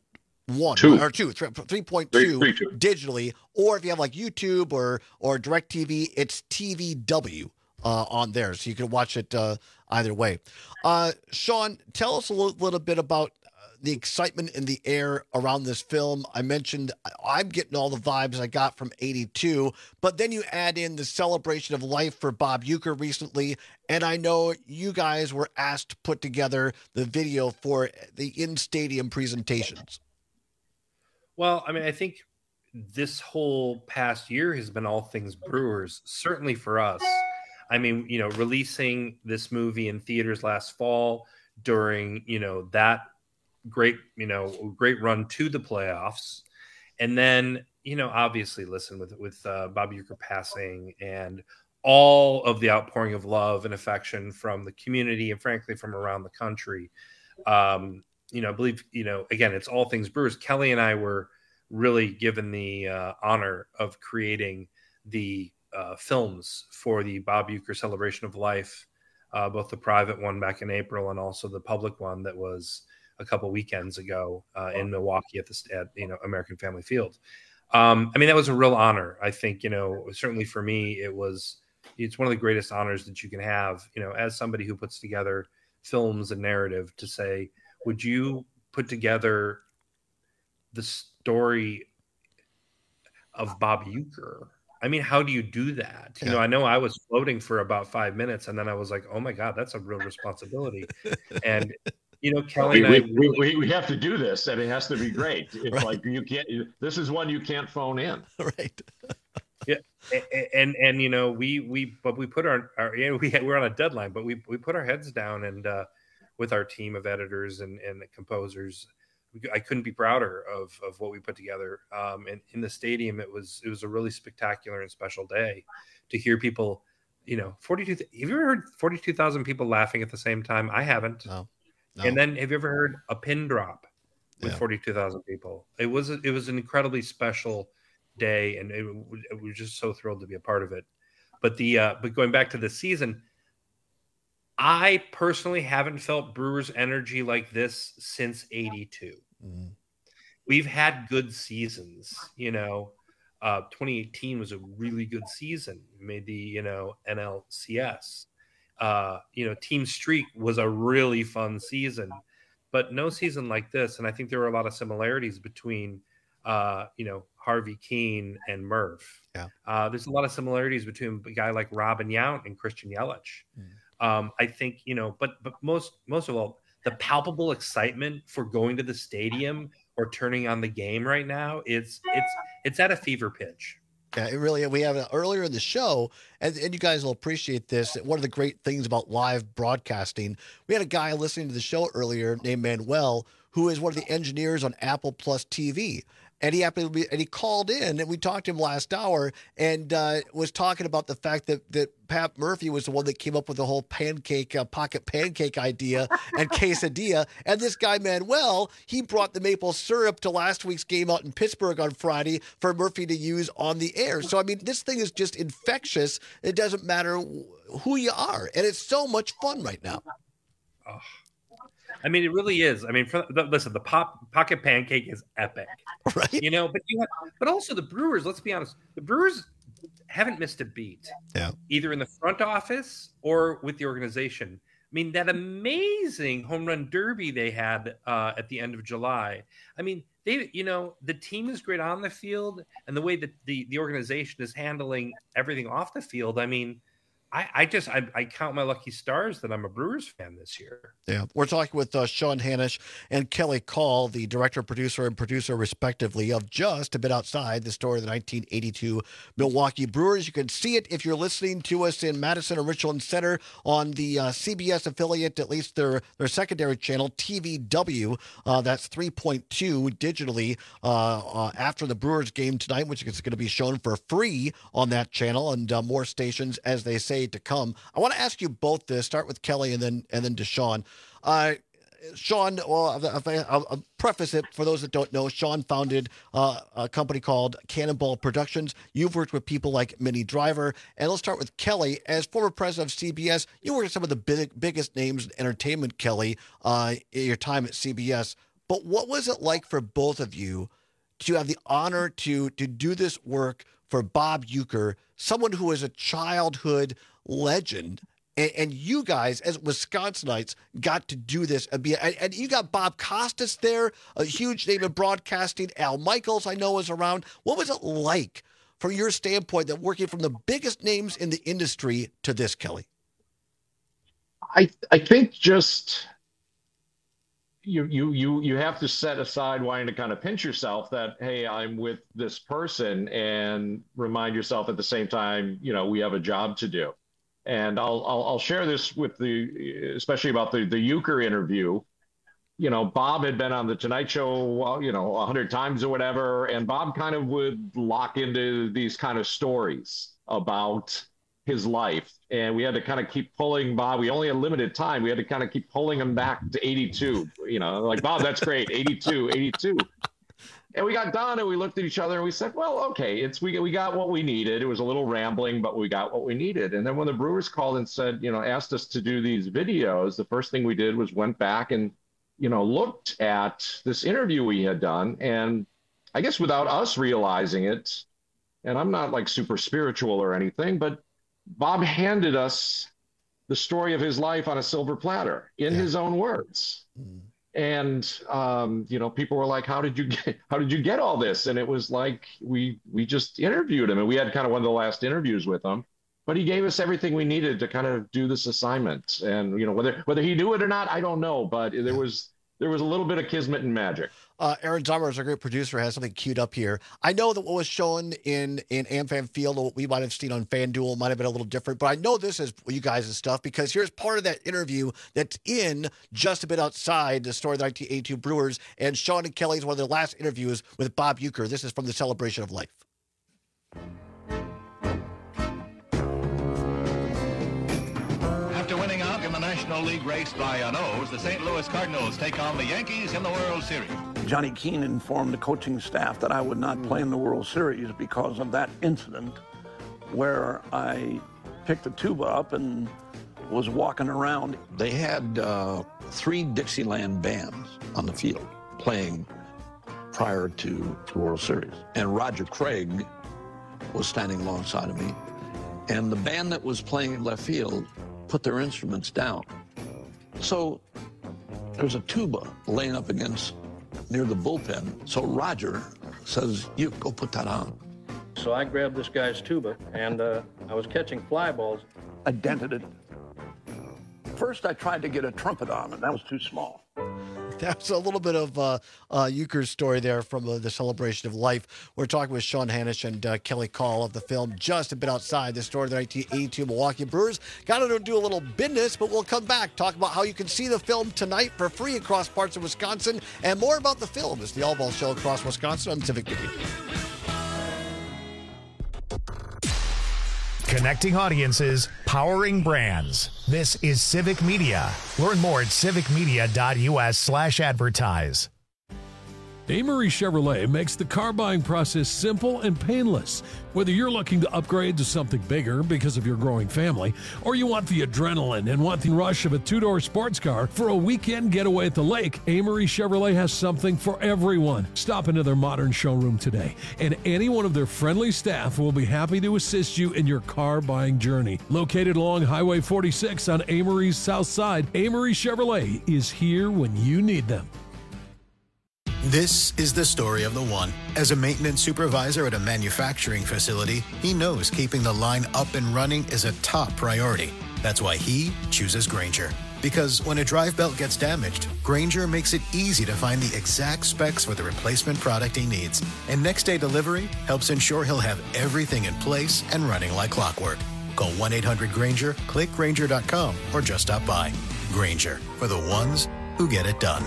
digitally, or if you have like YouTube or DirecTV, it's TVW on there, so you can watch it either way. Sean, tell us a little bit about the excitement in the air around this film. I mentioned I'm getting all the vibes I got from 82, but then you add in the celebration of life for Bob Uecker recently, and I know you guys were asked to put together the video for the in-stadium presentations. Well, I mean, I think this whole past year has been all things Brewers, certainly for us. I mean, releasing this movie in theaters last fall during, that great run to the playoffs. And then, obviously listen with Bob Uecker passing and all of the outpouring of love and affection from the community and frankly from around the country. I believe, again, it's all things Brewers. Kelly and I were really given the honor of creating the films for the Bob Uecker Celebration of Life, both the private one back in April and also the public one that was a couple weekends ago in Milwaukee at American Family Field. I mean, that was a real honor. I think, certainly for me, it's one of the greatest honors that you can have, as somebody who puts together films and narrative, to say, would you put together the story of Bob Uecker? I mean, how do you do that? Yeah. I know I was floating for about 5 minutes, and then I was like, oh my God, that's a real responsibility. And, Kelly and I... We have to do this, and it has to be great. It's right. Like, you can't... This is one you can't phone in. Right. Yeah. And we put we're on a deadline, but we put our heads down and with our team of editors and composers, I couldn't be prouder of what we put together. And in the stadium, it was a really spectacular and special day to hear people, 42. Have you ever heard 42,000 people laughing at the same time? I haven't. No. And then have you ever heard a pin drop with 42,000 people? It was an incredibly special day, and it was just so thrilled to be a part of it. But but going back to the season, I personally haven't felt Brewers energy like this since 82. Mm-hmm. We've had good seasons, 2018 was a really good season. We made the, NLCS. Team Streak was a really fun season, but no season like this. And I think there were a lot of similarities between, Harvey Keene and Murph. Yeah. There's a lot of similarities between a guy like Robin Yount and Christian Yelich. Mm. I think, but most of all, the palpable excitement for going to the stadium or turning on the game right now, it's at a fever pitch. Yeah, it really. We have earlier in the show, and you guys will appreciate this. One of the great things about live broadcasting, we had a guy listening to the show earlier named Manuel, who is one of the engineers on Apple Plus TV. And he happened to be, and he called in, and we talked to him last hour, and was talking about the fact that Pat Murphy was the one that came up with the whole pocket pancake idea and quesadilla. And this guy Manuel, he brought the maple syrup to last week's game out in Pittsburgh on Friday for Murphy to use on the air. So I mean, this thing is just infectious. It doesn't matter who you are, and it's so much fun right now. Oh. I mean, it really is. I mean, listen, the pocket pancake is epic, right? But also the Brewers. Let's be honest, the Brewers haven't missed a beat, either in the front office or with the organization. mean, that amazing home run derby they had at the end of July. I mean, the team is great on the field, and the way that the organization is handling everything off the field. I mean, I count my lucky stars that I'm a Brewers fan this year. Yeah, we're talking with Sean Hanisch and Kelly Call, the director, producer, and producer, respectively, of Just a Bit Outside, the story of the 1982 Milwaukee Brewers. You can see it if you're listening to us in Madison or Richland Center on the CBS affiliate, at least their secondary channel, TVW. That's 3.2 digitally after the Brewers game tonight, which is going to be shown for free on that channel, and more stations, as they say, to come. I want to ask you both this. Start with Kelly and then to Sean. Sean, well, I'll preface it for those that don't know. Sean founded a company called Cannonball Productions. You've worked with people like Minnie Driver. And let's start with Kelly. As former president of CBS, you worked with some of the biggest names in entertainment, Kelly, in your time at CBS. But what was it like for both of you to have the honor to do this work for Bob Uecker, someone who is a childhood legend, and you guys, as Wisconsinites, got to do this. And you got Bob Costas there, a huge name in broadcasting. Al Michaels, I know, was around. What was it like, from your standpoint, that working from the biggest names in the industry to this, Kelly? I think just you have to set aside wanting to kind of pinch yourself that, hey, I'm with this person, and remind yourself at the same time, we have a job to do. And I'll share this with especially about the Uecker interview. Bob had been on the Tonight Show, 100 times or whatever, and Bob kind of would lock into these kind of stories about his life. And we had to kind of keep pulling Bob. We only had limited time. We had to kind of keep pulling him back to 82, like, Bob, that's great. 82. And we got done and we looked at each other and we said, well, okay, we got what we needed. It was a little rambling, but we got what we needed. And then when the Brewers called and said, asked us to do these videos, the first thing we did was went back and, looked at this interview we had done. And I guess without us realizing it, and I'm not like super spiritual or anything, but Bob handed us the story of his life on a silver platter in his own words. And, people were like, how did you get all this? And it was like, we just interviewed him, and we had kind of one of the last interviews with him, but he gave us everything we needed to kind of do this assignment. And, whether he knew it or not, I don't know, but there was a little bit of kismet and magic. Aaron Zommer, our great producer, has something queued up here. I know that what was shown in AmFam Field, or what we might have seen on FanDuel, might have been a little different, but I know this is you guys' stuff, because here's part of that interview that's in Just a Bit Outside, the story of the 1982 Brewers, and Sean and Kelly's one of their last interviews with Bob Uecker. This is from the Celebration of Life. After winning out in the National League race by an O's, the St. Louis Cardinals take on the Yankees in the World Series. Johnny Keane informed the coaching staff that I would not play in the World Series because of that incident where I picked the tuba up and was walking around. They had 3 Dixieland bands on the field playing prior to the World Series. And Roger Craig was standing alongside of me. And the band that was playing in left field put their instruments down. So there's a tuba laying up against near the bullpen. So Roger says, you go put that on. So I grabbed this guy's tuba, and I was catching fly balls. I dented it. First, I tried to get a trumpet on, and that was too small. That's a little bit of Uecker's story there from the Celebration of Life. We're talking with Sean Hanisch and Kelly Call of the film Just a Bit Outside, the story of the 1982 Milwaukee Brewers. Got to do a little business, but we'll come back, talk about how you can see the film tonight for free across parts of Wisconsin, and more about the film. It's the All Ball Show across Wisconsin on Civic Media. Connecting audiences, powering brands. This is Civic Media. Learn more at civicmedia.us/advertise. Amory Chevrolet makes the car buying process simple and painless. Whether you're looking to upgrade to something bigger because of your growing family, or you want the adrenaline and want the rush of a two-door sports car for a weekend getaway at the lake, Amory Chevrolet has something for everyone. Stop into their modern showroom today, and any one of their friendly staff will be happy to assist you in your car buying journey. Located along Highway 46 on Amory's south side, Amory Chevrolet is here when you need them. This is the story of the one. As a maintenance supervisor at a manufacturing facility, he knows keeping the line up and running is a top priority. That's why he chooses Grainger. Because when a drive belt gets damaged, Grainger makes it easy to find the exact specs for the replacement product he needs. And next day delivery helps ensure he'll have everything in place and running like clockwork. Call 1-800-GRAINGER, click Grainger.com, or just stop by. Grainger, for the ones who get it done.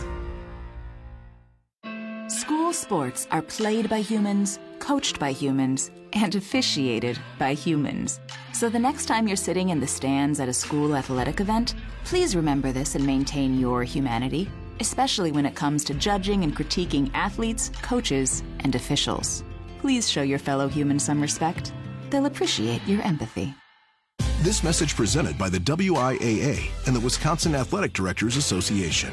School sports are played by humans, coached by humans, and officiated by humans. So the next time you're sitting in the stands at a school athletic event, please remember this and maintain your humanity, especially when it comes to judging and critiquing athletes, coaches, and officials. Please show your fellow humans some respect. They'll appreciate your empathy. This message presented by the WIAA and the Wisconsin Athletic Directors Association.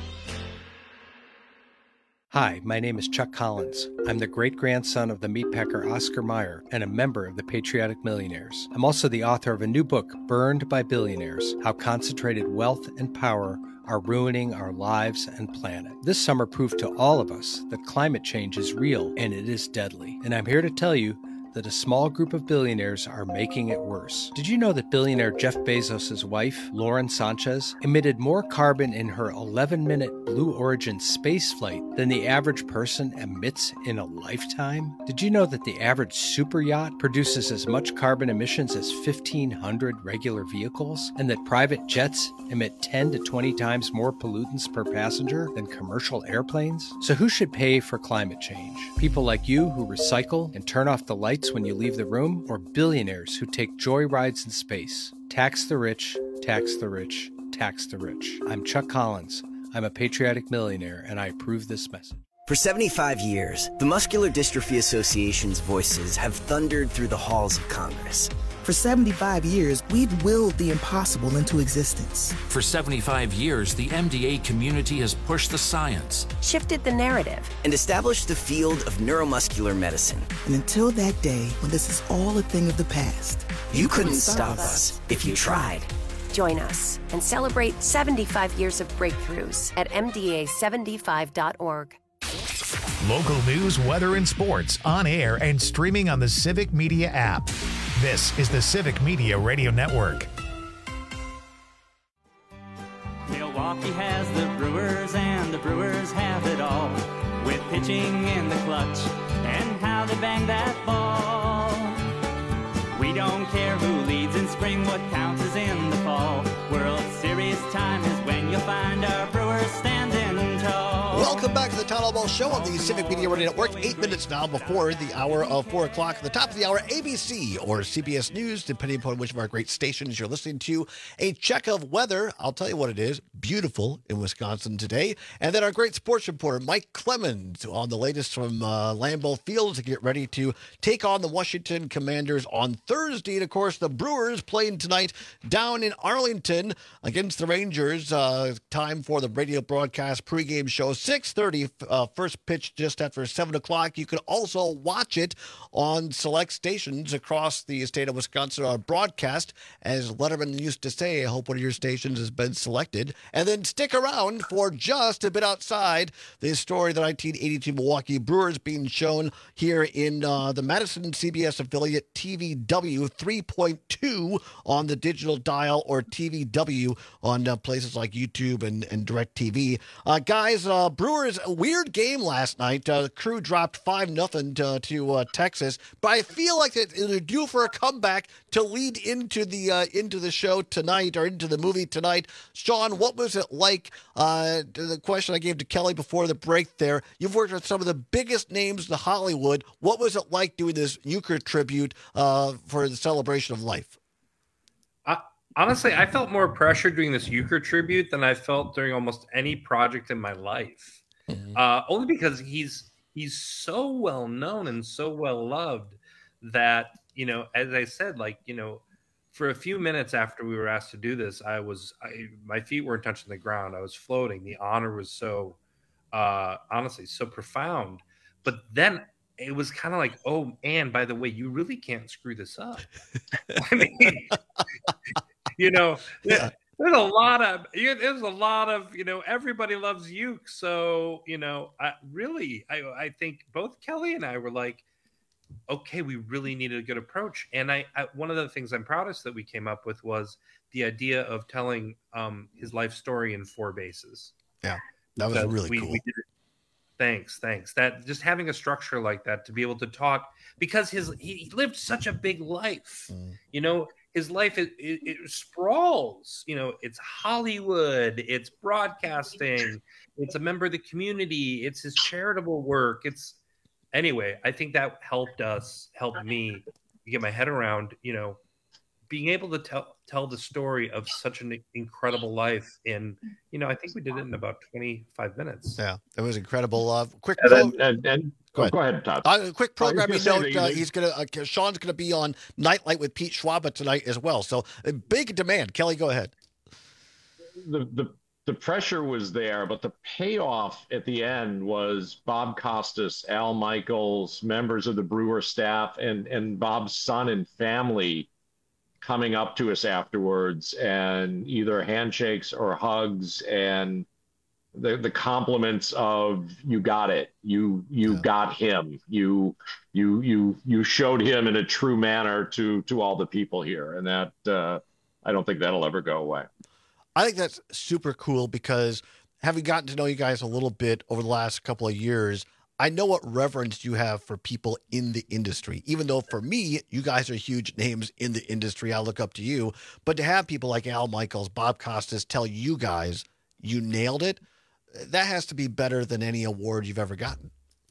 Hi, my name is Chuck Collins. I'm the great-grandson of the meatpacker Oscar Mayer and a member of the Patriotic Millionaires. I'm also the author of a new book, Burned by Billionaires: How Concentrated Wealth and Power Are Ruining Our Lives and Planet. This summer proved to all of us that climate change is real and it is deadly. And I'm here to tell you that a small group of billionaires are making it worse. Did you know that billionaire Jeff Bezos' wife, Lauren Sanchez, emitted more carbon in her 11-minute Blue Origin space flight than the average person emits in a lifetime? Did you know that the average super yacht produces as much carbon emissions as 1,500 regular vehicles, and that private jets emit 10 to 20 times more pollutants per passenger than commercial airplanes? So who should pay for climate change? People like you who recycle and turn off the lights when you leave the room, or billionaires who take joy rides in space? Tax the rich, tax the rich, tax the rich. I'm Chuck Collins. I'm a patriotic millionaire, and I approve this message. For 75 years, the Muscular Dystrophy Association's voices have thundered through the halls of Congress. For 75 years, we've willed the impossible into existence. For 75 years, the MDA community has pushed the science, shifted the narrative, and established the field of neuromuscular medicine. And until that day, when this is all a thing of the past, you couldn't stop us if you tried. Join us and celebrate 75 years of breakthroughs at MDA75.org. Local news, weather, and sports on air and streaming on the Civic Media app. This is the Civic Media Radio Network. Milwaukee has the Brewers, and the Brewers have it all. With pitching in the clutch and how they bang that ball. We don't care who leads in spring, what counts is in the fall. World Series time is when you'll find our Brewers standing tall. Welcome back to the Town Hall Ball Show on the Civic Media Radio Network. 8 minutes now before the hour of 4 o'clock. At the top of the hour, ABC or CBS News, depending upon which of our great stations you're listening to. A check of weather. I'll tell you what it is. Beautiful in Wisconsin today. And then our great sports reporter, Mike Clemens, on the latest from Lambeau Field to get ready to take on the Washington Commanders on Thursday. And, of course, the Brewers playing tonight down in Arlington against the Rangers. Time for the radio broadcast pregame show. 6:30, first pitch just after 7 o'clock. You can also watch it on select stations across the state of Wisconsin, our broadcast. As Letterman used to say, I hope one of your stations has been selected. And then stick around for just a bit outside this story, the 1982 Milwaukee Brewers being shown here in the Madison CBS affiliate TVW 3.2 on the digital dial, or TVW on places like YouTube and DirecTV. Guys, Brewers, a weird game last night. The Crew dropped 5-0 to Texas, but I feel like they're due for a comeback to lead into the show tonight, or into the movie tonight. Sean, what was it like? The question I gave to Kelly before the break there. You've worked with some of the biggest names in Hollywood. What was it like doing this Euchre tribute for the celebration of life? Honestly, I felt more pressure doing this Euchre tribute than I felt during almost any project in my life. only because he's so well known and so well loved that, you know, as I said, like, you know, for a few minutes after we were asked to do this, my feet weren't touching the ground. I was floating. The honor was so, honestly, so profound. But then it was kind of like, oh, and by the way, you really can't screw this up. I mean, you know, there's a lot of, you know, everybody loves Uke. So, you know, I think both Kelly and I were like, okay, we really needed a good approach. And I one of the things I'm proudest that we came up with was the idea of telling his life story in 4 bases. Yeah, that was really cool. We did it. Thanks. That just having a structure like that to be able to talk, because he lived such a big life. You know, his life it sprawls. You know, it's Hollywood, it's broadcasting, it's a member of the community, it's his charitable work. Anyway, I think that helped me get my head around, you know, being able to tell the story of such an incredible life in, you know, I think we did it in about 25 minutes. Yeah, it was incredible. Quick, go ahead, Todd. Quick programming note: Sean's gonna be on Nightlight with Pete Schwab tonight as well. So big demand. Kelly, go ahead. The pressure was there, but the payoff at the end was Bob Costas, Al Michaels, members of the Brewer staff, and Bob's son and family coming up to us afterwards, and either handshakes or hugs, and the compliments of "you got it, you got him, you showed him in a true manner to all the people here," and that I don't think that'll ever go away. I think that's super cool because having gotten to know you guys a little bit over the last couple of years, I know what reverence you have for people in the industry. Even though for me, you guys are huge names in the industry, I look up to you. But to have people like Al Michaels, Bob Costas tell you guys you nailed it, that has to be better than any award you've ever gotten.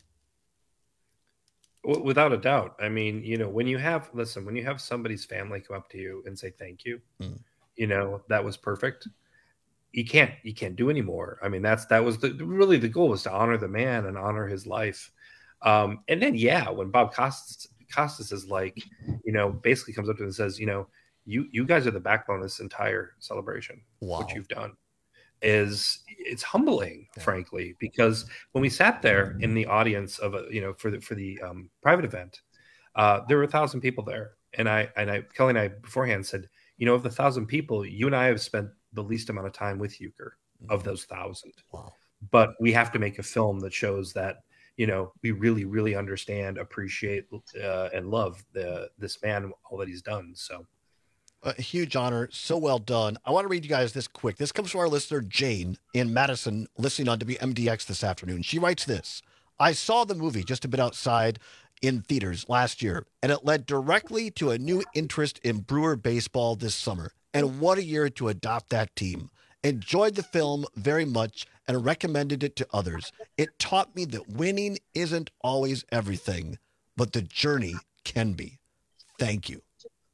Without a doubt. I mean, you know, when you have somebody's family come up to you and say thank you, you know, that was perfect. You can't do anymore. I mean, that was really the goal, was to honor the man and honor his life. And then, when Bob Costas is like, you know, basically comes up to him and says, you know, you guys are the backbone of this entire celebration. Wow. What you've done it's humbling, frankly, because when we sat there in the audience of for the private event, there were 1,000 people there, and Kelly and I beforehand said, you know, of the 1,000 people, you and I have spent the least amount of time with Euchre of those 1,000. Wow. But we have to make a film that shows that, you know, we really, really understand, appreciate, and love this man, all that he's done. So a huge honor. So well done. I want to read you guys this quick. This comes from our listener, Jane, in Madison, listening on WMDX this afternoon. She writes this: I saw the movie Just a Bit Outside in theaters last year, and it led directly to a new interest in Brewer baseball this summer. And what a year to adopt that team. Enjoyed the film very much and recommended it to others. It taught me that winning isn't always everything, but the journey can be. Thank you.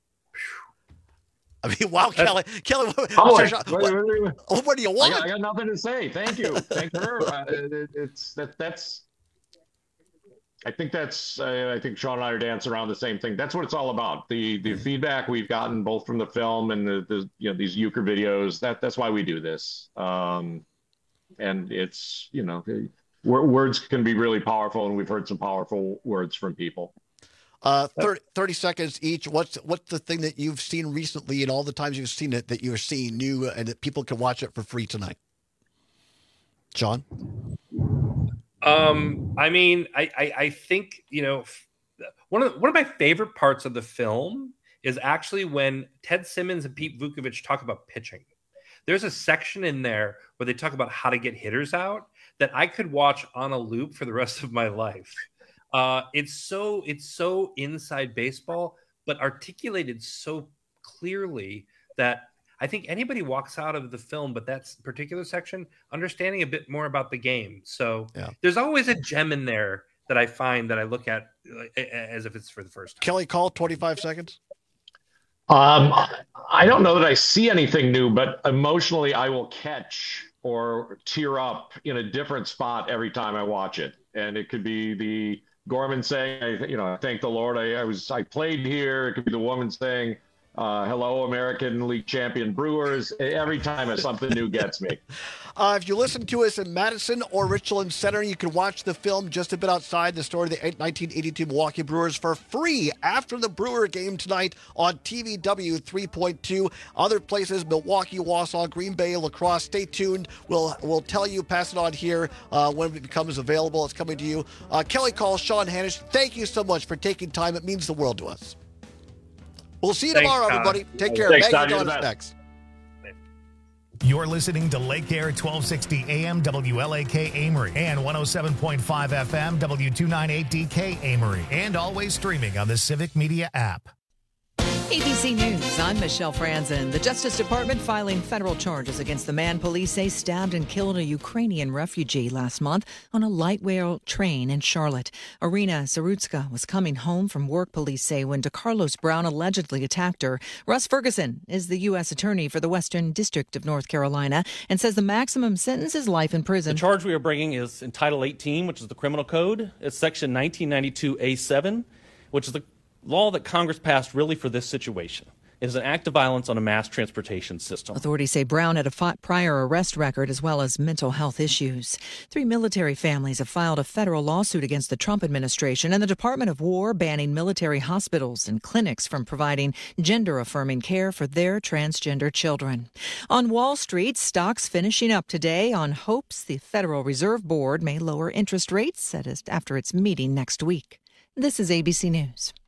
I mean, wow, Kelly, what do you want? I got nothing to say. Thank you. Thank her. I think Sean and I are dancing around the same thing. That's what it's all about. The feedback we've gotten both from the film and the these Euchre videos. That's why we do this. And it's, you know, words can be really powerful, and we've heard some powerful words from people. 30 seconds each. What's the thing that you've seen recently, and all the times you've seen it, that you're seeing new and that people can watch it for free tonight? John? I mean, I think, you know, one of my favorite parts of the film is actually when Ted Simmons and Pete Vukovich talk about pitching. There's a section in there where they talk about how to get hitters out that I could watch on a loop for the rest of my life. It's so inside baseball, but articulated so clearly that I think anybody walks out of the film, but that particular section, understanding a bit more about the game. So there's always a gem in there that I find that I look at as if it's for the first time. Kelly, call 25 seconds. I don't know that I see anything new, but emotionally I will catch or tear up in a different spot every time I watch it. And it could be the Gorman saying, I thank the Lord I played here. It could be the woman saying, hello, American League champion Brewers. Every time something new gets me. If you listen to us in Madison or Richland Center, you can watch the film Just a Bit Outside, the story of the 1982 Milwaukee Brewers for free after the Brewer game tonight on TVW 3.2. Other places, Milwaukee, Wausau, Green Bay, La Crosse. Stay tuned. We'll tell you, pass it on here when it becomes available. It's coming to you. Kelly Call, Sean Hanish, thank you so much for taking time. It means the world to us. We'll see you tomorrow, everybody. Take care. Thanks, Maggie Dawn is next. You're listening to Lake Air 1260 AM WLAK Amory and 107.5 FM W298DK Amory, and always streaming on the Civic Media app. ABC News, I'm Michelle Franzen. The Justice Department filing federal charges against the man police say stabbed and killed a Ukrainian refugee last month on a light rail train in Charlotte. Irina Zarutska was coming home from work, police say, when DeCarlos Brown allegedly attacked her. Russ Ferguson is the U.S. Attorney for the Western District of North Carolina and says the maximum sentence is life in prison. The charge we are bringing is in Title 18, which is the criminal code. It's Section 1992A7, which is the law that Congress passed really for this situation. It is an act of violence on a mass transportation system. Authorities say Brown had a prior arrest record as well as mental health issues. 3 military families have filed a federal lawsuit against the Trump administration and the Department of War, banning military hospitals and clinics from providing gender-affirming care for their transgender children. On Wall Street, stocks finishing up today on hopes the Federal Reserve Board may lower interest rates after its meeting next week. This is ABC News.